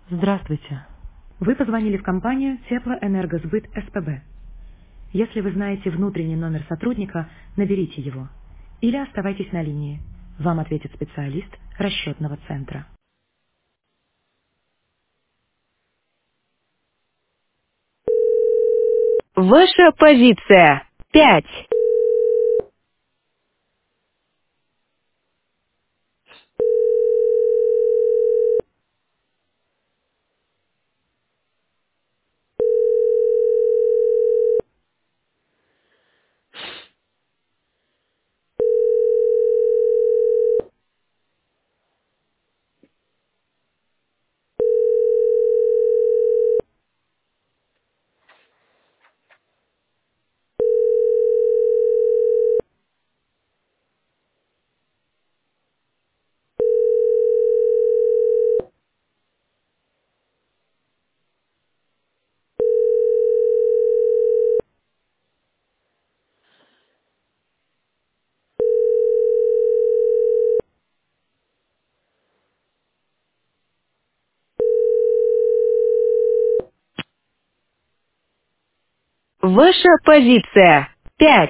Здравствуйте. Вы позвонили в компанию Теплоэнергосбыт СПБ. Если вы знаете внутренний номер сотрудника, наберите его. Или оставайтесь на линии. Вам ответит специалист расчетного центра. Ваша позиция. 5. Ваша позиция. 5.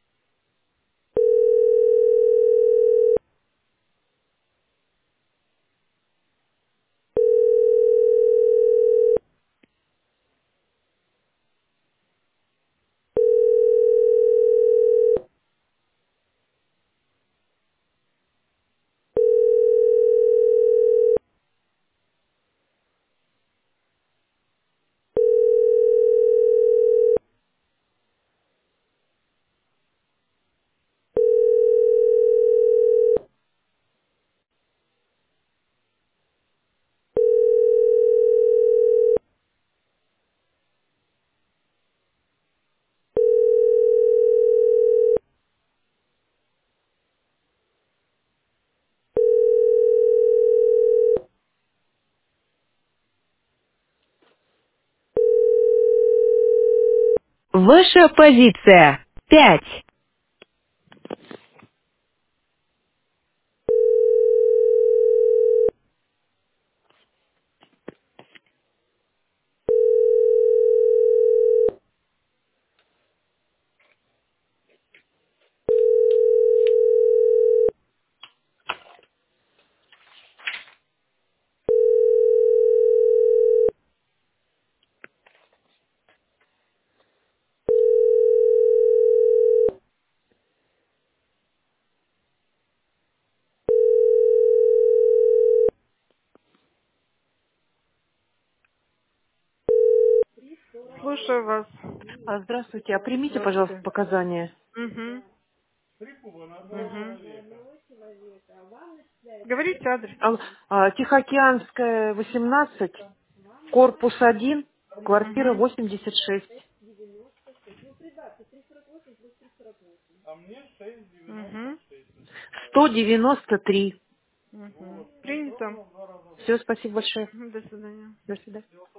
Ваша позиция. 5. Слушаю вас. Здравствуйте. А примите, пожалуйста, Здравствуйте. показания. Угу. Угу. Говорите адрес. Тихоокеанская, 18, корпус 1, квартира Угу. 86, Угу. 193. Угу. Принято. Все, спасибо большое. Мгм. До свидания. До свидания.